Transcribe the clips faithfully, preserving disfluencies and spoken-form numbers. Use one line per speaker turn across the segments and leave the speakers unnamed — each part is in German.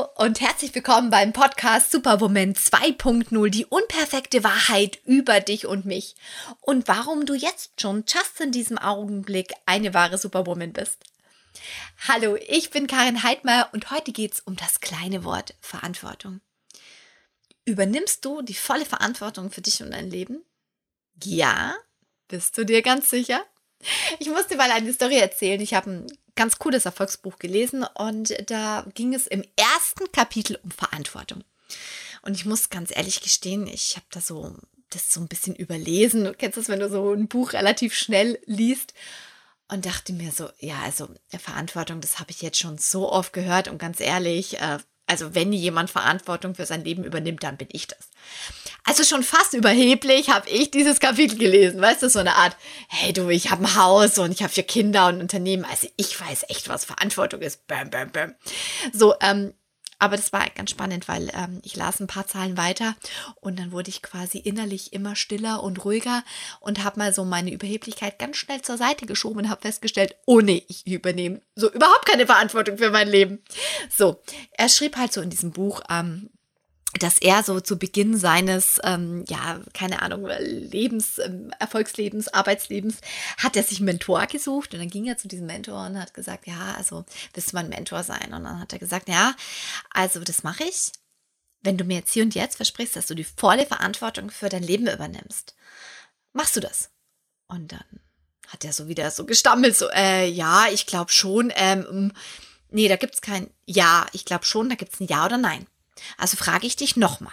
Hallo und herzlich willkommen beim Podcast Superwoman zwei Punkt null, die unperfekte Wahrheit über dich und mich und warum du jetzt schon just in diesem Augenblick eine wahre Superwoman bist. Hallo, ich bin Karin Heidmeier und heute geht es um das kleine Wort Verantwortung. Übernimmst du die volle Verantwortung für dich und dein Leben? Ja, bist du dir ganz sicher? Ich muss dir mal eine Story erzählen. Ich habe ein ganz cooles Erfolgsbuch gelesen und da ging es im ersten Kapitel um Verantwortung. Und ich muss ganz ehrlich gestehen, ich habe da so das so ein bisschen überlesen. Du kennst das, wenn du so ein Buch relativ schnell liest und dachte mir so, ja, also Verantwortung, das habe ich jetzt schon so oft gehört und ganz ehrlich, äh, also wenn jemand Verantwortung für sein Leben übernimmt, dann bin ich das. Also schon fast überheblich habe ich dieses Kapitel gelesen. Weißt du, so eine Art, hey du, ich habe ein Haus und ich habe vier Kinder und ein Unternehmen. Also ich weiß echt, was Verantwortung ist. Bam, bam, bam. So, ähm, aber das war ganz spannend, weil ähm, ich las ein paar Zeilen weiter und dann wurde ich quasi innerlich immer stiller und ruhiger und habe mal so meine Überheblichkeit ganz schnell zur Seite geschoben und habe festgestellt, oh nee, ich übernehme so überhaupt keine Verantwortung für mein Leben. So, er schrieb halt so in diesem Buch, ähm, dass er so zu Beginn seines, ähm, ja, keine Ahnung, Lebens, ähm, Erfolgslebens, Arbeitslebens, hat er sich einen Mentor gesucht und dann ging er zu diesem Mentor und hat gesagt, ja, also willst du mein Mentor sein? Und dann hat er gesagt, ja, also das mache ich, wenn du mir jetzt hier und jetzt versprichst, dass du die volle Verantwortung für dein Leben übernimmst. Machst du das? Und dann hat er so wieder so gestammelt, so, äh, ja, ich glaube schon, ähm, nee, da gibt's kein Ja, ich glaube schon, da gibt's ein Ja oder Nein. Also frage ich dich nochmal.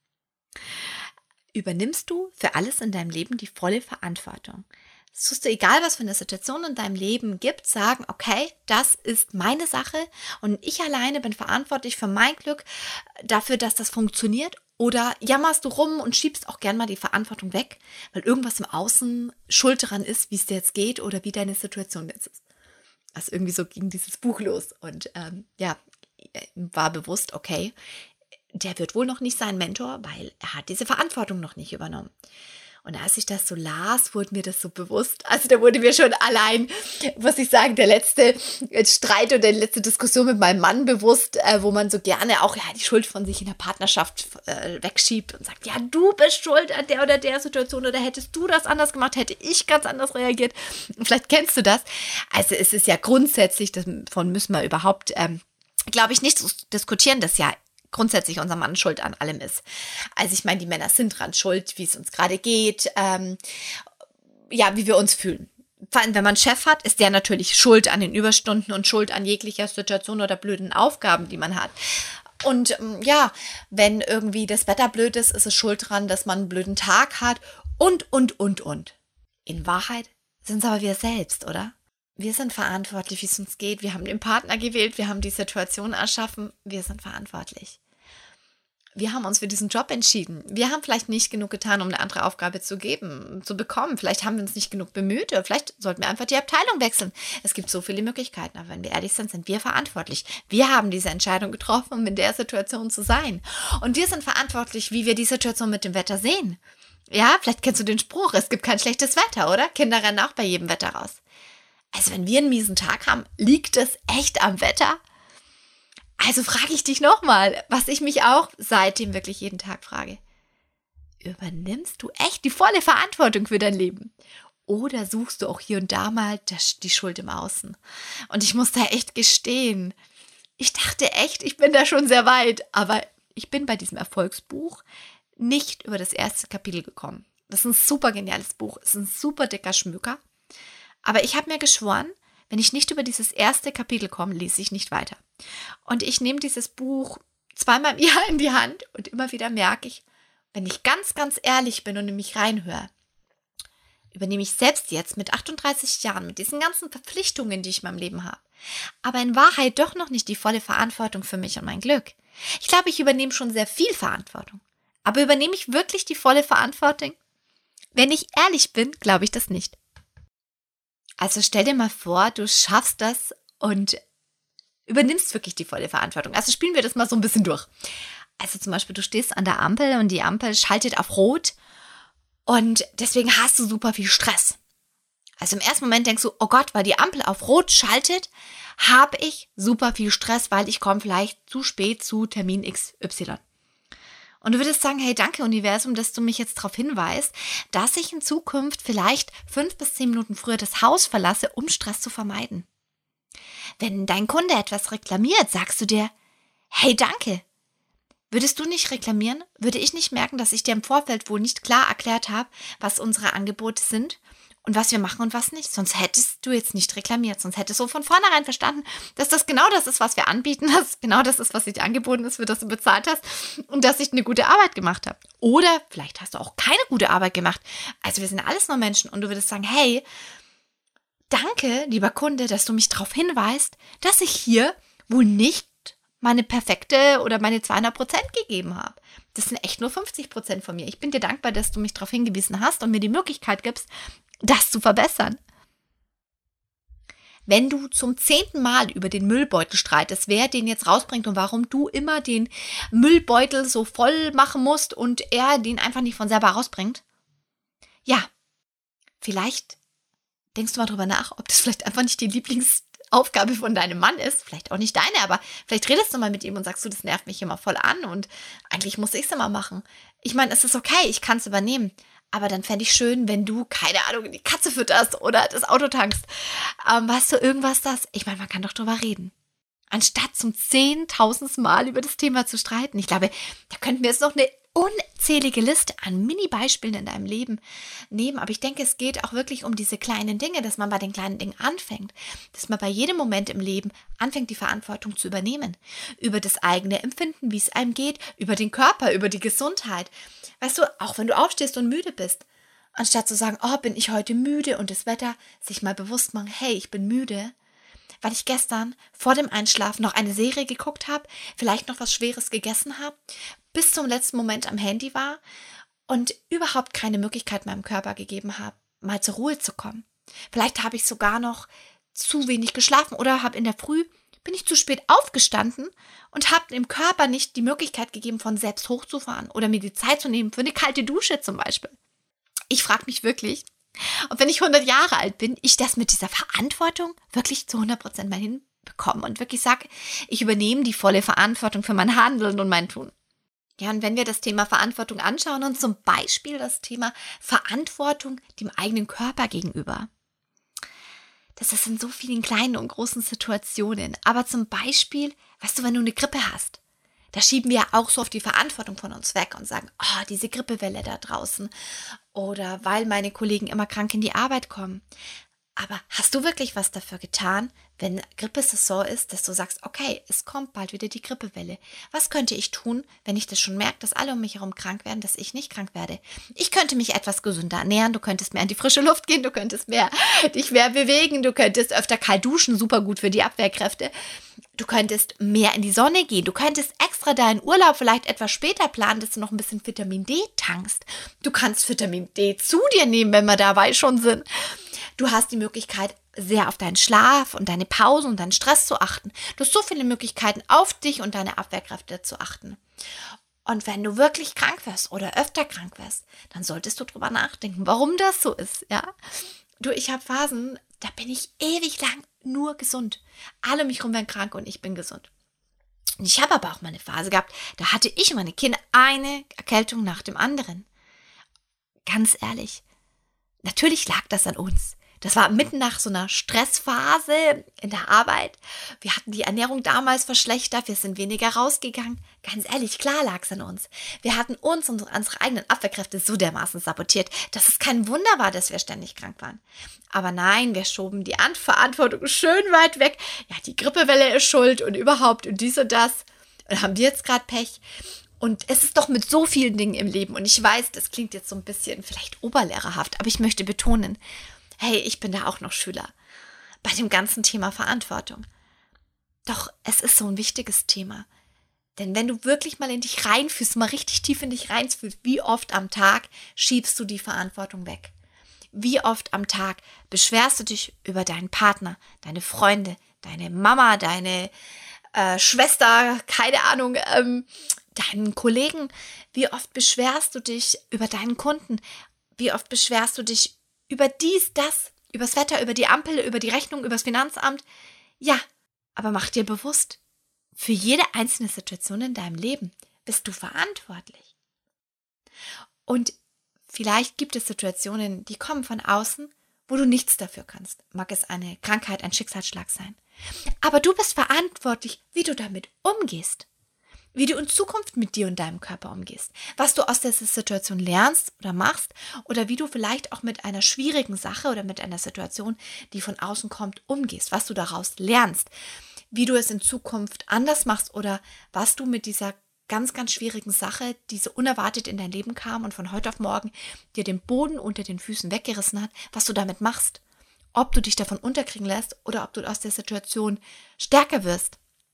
Übernimmst du für alles in deinem Leben die volle Verantwortung? Es tust du, egal was für eine Situation in deinem Leben gibt, sagen, okay, das ist meine Sache und ich alleine bin verantwortlich für mein Glück, dafür, dass das funktioniert? Oder jammerst du rum und schiebst auch gern mal die Verantwortung weg, weil irgendwas im Außen schuld daran ist, wie es dir jetzt geht oder wie deine Situation jetzt ist? Also irgendwie so ging dieses Buch los und ähm, ja, war bewusst, okay, der wird wohl noch nicht sein Mentor, weil er hat diese Verantwortung noch nicht übernommen. Und als ich das so las, wurde mir das so bewusst. Also da wurde mir schon allein, muss ich sagen, der letzte Streit oder die letzte Diskussion mit meinem Mann bewusst, äh, wo man so gerne auch ja die Schuld von sich in der Partnerschaft äh, wegschiebt und sagt, ja, du bist schuld an der oder der Situation oder hättest du das anders gemacht, hätte ich ganz anders reagiert. Vielleicht kennst du das. Also es ist ja grundsätzlich, davon müssen wir überhaupt, ähm, glaube ich, nicht diskutieren, dass ja grundsätzlich unser Mann schuld an allem ist. Also ich meine, die Männer sind dran schuld, wie es uns gerade geht, ähm, ja, wie wir uns fühlen. Vor allem, wenn man einen Chef hat, ist der natürlich schuld an den Überstunden und schuld an jeglicher Situation oder blöden Aufgaben, die man hat. Und ähm, ja, wenn irgendwie das Wetter blöd ist, ist es schuld dran, dass man einen blöden Tag hat und, und, und, und. In Wahrheit sind es aber wir selbst, oder? Wir sind verantwortlich, wie es uns geht. Wir haben den Partner gewählt, wir haben die Situation erschaffen. Wir sind verantwortlich. Wir haben uns für diesen Job entschieden. Wir haben vielleicht nicht genug getan, um eine andere Aufgabe zu geben, zu bekommen. Vielleicht haben wir uns nicht genug bemüht. Oder vielleicht sollten wir einfach die Abteilung wechseln. Es gibt so viele Möglichkeiten. Aber wenn wir ehrlich sind, sind wir verantwortlich. Wir haben diese Entscheidung getroffen, um in der Situation zu sein. Und wir sind verantwortlich, wie wir die Situation mit dem Wetter sehen. Ja, vielleicht kennst du den Spruch, es gibt kein schlechtes Wetter, oder? Kinder rennen auch bei jedem Wetter raus. Also wenn wir einen miesen Tag haben, liegt es echt am Wetter? Also frage ich dich nochmal, was ich mich auch seitdem wirklich jeden Tag frage. Übernimmst du echt die volle Verantwortung für dein Leben? Oder suchst du auch hier und da mal die Schuld im Außen? Und ich muss da echt gestehen, ich dachte echt, ich bin da schon sehr weit, aber ich bin bei diesem Erfolgsbuch nicht über das erste Kapitel gekommen. Das ist ein super geniales Buch, es ist ein super dicker Schmöker. Aber ich habe mir geschworen, wenn ich nicht über dieses erste Kapitel komme, lese ich nicht weiter. Und ich nehme dieses Buch zweimal im Jahr in die Hand und immer wieder merke ich, wenn ich ganz, ganz ehrlich bin und in mich reinhöre, übernehme ich selbst jetzt mit achtunddreißig Jahren, mit diesen ganzen Verpflichtungen, die ich in meinem Leben habe, aber in Wahrheit doch noch nicht die volle Verantwortung für mich und mein Glück. Ich glaube, ich übernehme schon sehr viel Verantwortung. Aber übernehme ich wirklich die volle Verantwortung? Wenn ich ehrlich bin, glaube ich das nicht. Also stell dir mal vor, du schaffst das und übernimmst wirklich die volle Verantwortung. Also spielen wir das mal so ein bisschen durch. Also zum Beispiel, du stehst an der Ampel und die Ampel schaltet auf Rot und deswegen hast du super viel Stress. Also im ersten Moment denkst du, oh Gott, weil die Ampel auf Rot schaltet, habe ich super viel Stress, weil ich komme vielleicht zu spät zu Termin X Y. Und du würdest sagen, hey, danke Universum, dass du mich jetzt darauf hinweist, dass ich in Zukunft vielleicht fünf bis zehn Minuten früher das Haus verlasse, um Stress zu vermeiden. Wenn dein Kunde etwas reklamiert, sagst du dir, hey, danke. Würdest du nicht reklamieren, würde ich nicht merken, dass ich dir im Vorfeld wohl nicht klar erklärt habe, was unsere Angebote sind und was wir machen und was nicht. Sonst hättest du jetzt nicht reklamiert. Sonst hättest du von vornherein verstanden, dass das genau das ist, was wir anbieten, dass genau das ist, was dir angeboten ist, für das du bezahlt hast und dass ich eine gute Arbeit gemacht habe. Oder vielleicht hast du auch keine gute Arbeit gemacht. Also wir sind alles nur Menschen und du würdest sagen, hey, danke, lieber Kunde, dass du mich darauf hinweist, dass ich hier wohl nicht meine perfekte oder meine zweihundert Prozent gegeben habe. Das sind echt nur fünfzig Prozent von mir. Ich bin dir dankbar, dass du mich darauf hingewiesen hast und mir die Möglichkeit gibst, das zu verbessern. Wenn du zum zehnten Mal über den Müllbeutel streitest, wer den jetzt rausbringt und warum du immer den Müllbeutel so voll machen musst und er den einfach nicht von selber rausbringt, ja, vielleicht denkst du mal drüber nach, ob das vielleicht einfach nicht die Lieblingsaufgabe von deinem Mann ist. Vielleicht auch nicht deine, aber vielleicht redest du mal mit ihm und sagst du, das nervt mich immer voll an und eigentlich muss ich es immer machen. Ich meine, es ist okay, ich kann es übernehmen. Aber dann fände ich schön, wenn du, keine Ahnung, die Katze fütterst oder das Auto tankst. Ähm, weißt du, irgendwas das? Ich meine, man kann doch drüber reden. Anstatt zum zehntausendsten Mal über das Thema zu streiten. Ich glaube, da könnten wir jetzt noch eine unzählige Liste an Mini-Beispielen in deinem Leben nehmen. Aber ich denke, es geht auch wirklich um diese kleinen Dinge, dass man bei den kleinen Dingen anfängt. Dass man bei jedem Moment im Leben anfängt, die Verantwortung zu übernehmen. Über das eigene Empfinden, wie es einem geht, über den Körper, über die Gesundheit. Weißt du, auch wenn du aufstehst und müde bist, anstatt zu sagen, oh, bin ich heute müde und das Wetter, sich mal bewusst machen, hey, ich bin müde, weil ich gestern vor dem Einschlafen noch eine Serie geguckt habe, vielleicht noch was Schweres gegessen habe, bis zum letzten Moment am Handy war und überhaupt keine Möglichkeit meinem Körper gegeben habe, mal zur Ruhe zu kommen. Vielleicht habe ich sogar noch zu wenig geschlafen oder habe in der Früh, bin ich zu spät aufgestanden und habe dem Körper nicht die Möglichkeit gegeben, von selbst hochzufahren oder mir die Zeit zu nehmen für eine kalte Dusche zum Beispiel. Ich frage mich wirklich, ob wenn ich hundert Jahre alt bin, ich das mit dieser Verantwortung wirklich zu hundert Prozent mal hinbekomme und wirklich sage, ich übernehme die volle Verantwortung für mein Handeln und mein Tun. Ja, und wenn wir das Thema Verantwortung anschauen und zum Beispiel das Thema Verantwortung dem eigenen Körper gegenüber. Das ist in so vielen kleinen und großen Situationen. Aber zum Beispiel, weißt du, wenn du eine Grippe hast, da schieben wir auch so oft die Verantwortung von uns weg und sagen, oh, diese Grippewelle da draußen. Oder weil meine Kollegen immer krank in die Arbeit kommen. Aber hast du wirklich was dafür getan, wenn Grippesaison ist, dass du sagst, okay, es kommt bald wieder die Grippewelle. Was könnte ich tun, wenn ich das schon merke, dass alle um mich herum krank werden, dass ich nicht krank werde? Ich könnte mich etwas gesünder ernähren, du könntest mehr in die frische Luft gehen, du könntest mehr dich mehr bewegen, du könntest öfter kalt duschen, super gut für die Abwehrkräfte. Du könntest mehr in die Sonne gehen, du könntest extra deinen Urlaub vielleicht etwas später planen, dass du noch ein bisschen Vitamin D tankst. Du kannst Vitamin D zu dir nehmen, wenn wir dabei schon sind. Du hast die Möglichkeit, sehr auf deinen Schlaf und deine Pause und deinen Stress zu achten. Du hast so viele Möglichkeiten, auf dich und deine Abwehrkräfte zu achten. Und wenn du wirklich krank wirst oder öfter krank wirst, dann solltest du drüber nachdenken, warum das so ist. Ja? Du, ich habe Phasen, da bin ich ewig lang nur gesund. Alle um mich herum werden krank und ich bin gesund. Und ich habe aber auch mal eine Phase gehabt, da hatte ich und meine Kinder eine Erkältung nach dem anderen. Ganz ehrlich, natürlich lag das an uns. Das war mitten nach so einer Stressphase in der Arbeit. Wir hatten die Ernährung damals verschlechtert, wir sind weniger rausgegangen. Ganz ehrlich, klar lag es an uns. Wir hatten uns und unsere eigenen Abwehrkräfte so dermaßen sabotiert, dass es kein Wunder war, dass wir ständig krank waren. Aber nein, wir schoben die Verantwortung schön weit weg. Ja, die Grippewelle ist schuld und überhaupt und dies und das. Und haben wir jetzt gerade Pech. Und es ist doch mit so vielen Dingen im Leben. Und ich weiß, das klingt jetzt so ein bisschen vielleicht oberlehrerhaft, aber ich möchte betonen, hey, ich bin da auch noch Schüler bei dem ganzen Thema Verantwortung. Doch es ist so ein wichtiges Thema. Denn wenn du wirklich mal in dich reinfühlst, mal richtig tief in dich reinfühlst, wie oft am Tag schiebst du die Verantwortung weg? Wie oft am Tag beschwerst du dich über deinen Partner, deine Freunde, deine Mama, deine äh, Schwester, keine Ahnung, ähm, deinen Kollegen? Wie oft beschwerst du dich über deinen Kunden? Wie oft beschwerst du dich über dies, das übers Wetter, über die Ampel, über die Rechnung, übers Finanzamt. Ja, aber mach dir bewusst, für jede einzelne Situation in deinem Leben bist du verantwortlich. Und vielleicht gibt es Situationen, die kommen von außen, wo du nichts dafür kannst. Mag es eine Krankheit, ein Schicksalsschlag sein. Aber du bist verantwortlich, wie du damit umgehst. Wie du in Zukunft mit dir und deinem Körper umgehst. Was du aus dieser Situation lernst oder machst oder wie du vielleicht auch mit einer schwierigen Sache oder mit einer Situation, die von außen kommt, umgehst. Was du daraus lernst. Wie du es in Zukunft anders machst oder was du mit dieser ganz, ganz schwierigen Sache, die so unerwartet in dein Leben kam und von heute auf morgen dir den Boden unter den Füßen weggerissen hat, was du damit machst. Ob du dich davon unterkriegen lässt oder ob du aus der Situation stärker wirst.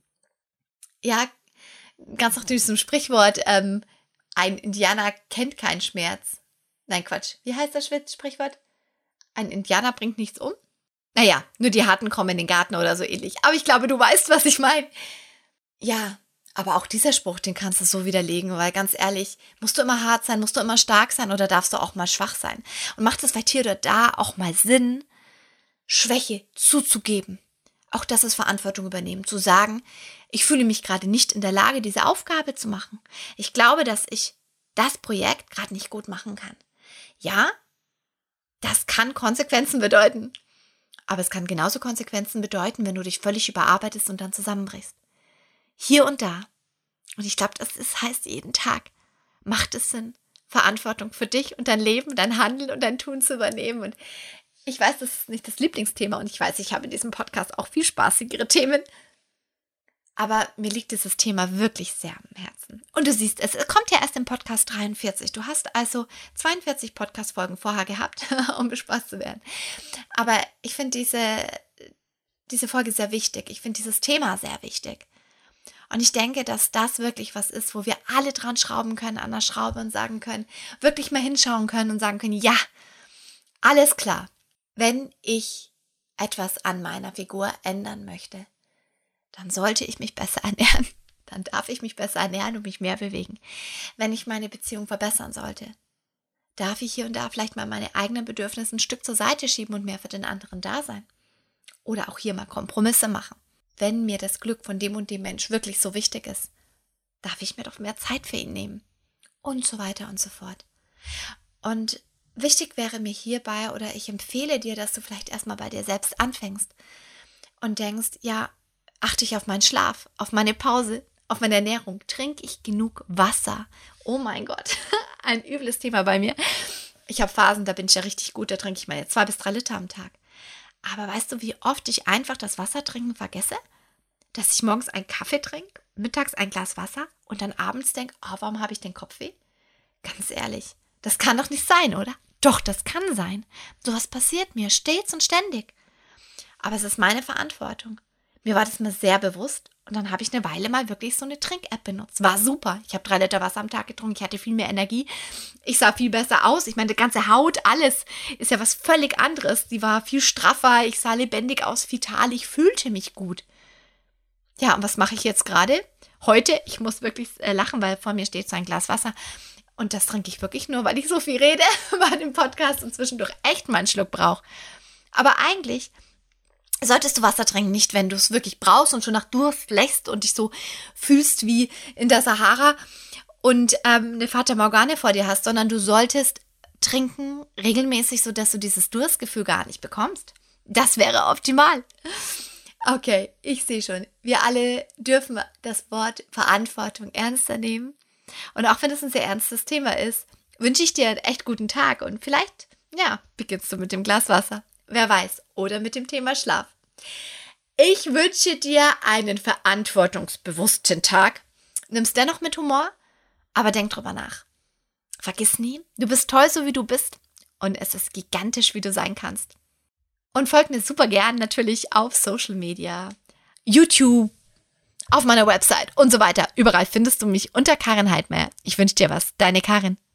Ja, ganz nach diesem Sprichwort, ähm, ein Indianer kennt keinen Schmerz. Nein, Quatsch. Wie heißt das Sprichwort? Ein Indianer bringt nichts um? Naja, nur die Harten kommen in den Garten oder so ähnlich. Aber ich glaube, du weißt, was ich meine. Ja, aber auch dieser Spruch, den kannst du so widerlegen, weil ganz ehrlich, musst du immer hart sein, musst du immer stark sein oder darfst du auch mal schwach sein? Und macht es vielleicht hier oder da auch mal Sinn, Schwäche zuzugeben? Auch das ist Verantwortung übernehmen, zu sagen, ich fühle mich gerade nicht in der Lage, diese Aufgabe zu machen. Ich glaube, dass ich das Projekt gerade nicht gut machen kann. Ja, das kann Konsequenzen bedeuten. Aber es kann genauso Konsequenzen bedeuten, wenn du dich völlig überarbeitest und dann zusammenbrichst. Hier und da. Und ich glaube, das ist, heißt jeden Tag, macht es Sinn, Verantwortung für dich und dein Leben, dein Handeln und dein Tun zu übernehmen. Und ich weiß, das ist nicht das Lieblingsthema und ich weiß, ich habe in diesem Podcast auch viel spaßigere Themen. Aber mir liegt dieses Thema wirklich sehr am Herzen. Und du siehst es, es kommt ja erst im Podcast dreiundvierzig. Du hast also zweiundvierzig Podcast-Folgen vorher gehabt, um bespaßt zu werden. Aber ich finde diese, diese Folge sehr wichtig. Ich finde dieses Thema sehr wichtig. Und ich denke, dass das wirklich was ist, wo wir alle dran schrauben können, an der Schraube und sagen können, wirklich mal hinschauen können und sagen können, ja, alles klar. Wenn ich etwas an meiner Figur ändern möchte, dann sollte ich mich besser ernähren. Dann darf ich mich besser ernähren und mich mehr bewegen. Wenn ich meine Beziehung verbessern sollte, darf ich hier und da vielleicht mal meine eigenen Bedürfnisse ein Stück zur Seite schieben und mehr für den anderen da sein. Oder auch hier mal Kompromisse machen. Wenn mir das Glück von dem und dem Mensch wirklich so wichtig ist, darf ich mir doch mehr Zeit für ihn nehmen. Und so weiter und so fort. Und wichtig wäre mir hierbei, oder ich empfehle dir, dass du vielleicht erstmal bei dir selbst anfängst und denkst, ja, achte ich auf meinen Schlaf, auf meine Pause, auf meine Ernährung, trinke ich genug Wasser? Oh mein Gott, ein übles Thema bei mir. Ich habe Phasen, da bin ich ja richtig gut, da trinke ich meine zwei bis drei Liter am Tag. Aber weißt du, wie oft ich einfach das Wasser trinken vergesse? Dass ich morgens einen Kaffee trinke, mittags ein Glas Wasser und dann abends denke, oh, warum habe ich den Kopfweh? Ganz ehrlich, das kann doch nicht sein, oder? Doch, das kann sein. Sowas passiert mir stets und ständig. Aber es ist meine Verantwortung. Mir war das mal sehr bewusst und dann habe ich eine Weile mal wirklich so eine Trink-App benutzt. War super. Ich habe drei Liter Wasser am Tag getrunken, ich hatte viel mehr Energie. Ich sah viel besser aus. Ich meine, die ganze Haut, alles ist ja was völlig anderes. Die war viel straffer, ich sah lebendig aus, vital, ich fühlte mich gut. Ja, und was mache ich jetzt gerade? Heute, ich muss wirklich äh, lachen, weil vor mir steht so ein Glas Wasser. Und das trinke ich wirklich nur, weil ich so viel rede bei dem Podcast und zwischendurch echt mal einen Schluck brauche. Aber eigentlich solltest du Wasser trinken, nicht wenn du es wirklich brauchst und schon nach Durst lächst und dich so fühlst wie in der Sahara und ähm, eine Fata Morgana vor dir hast, sondern du solltest trinken regelmäßig, sodass du dieses Durstgefühl gar nicht bekommst. Das wäre optimal. Okay, ich sehe schon, wir alle dürfen das Wort Verantwortung ernster nehmen. Und auch wenn es ein sehr ernstes Thema ist, wünsche ich dir einen echt guten Tag und vielleicht, ja, beginnst du mit dem Glas Wasser. Wer weiß, oder mit dem Thema Schlaf. Ich wünsche dir einen verantwortungsbewussten Tag. Nimm's dennoch mit Humor, aber denk drüber nach. Vergiss nie, du bist toll, so wie du bist und es ist gigantisch, wie du sein kannst. Und folg mir super gern natürlich auf Social Media, YouTube, auf meiner Website und so weiter. Überall findest du mich unter Karin Heidmeier. Ich wünsche dir was. Deine Karin.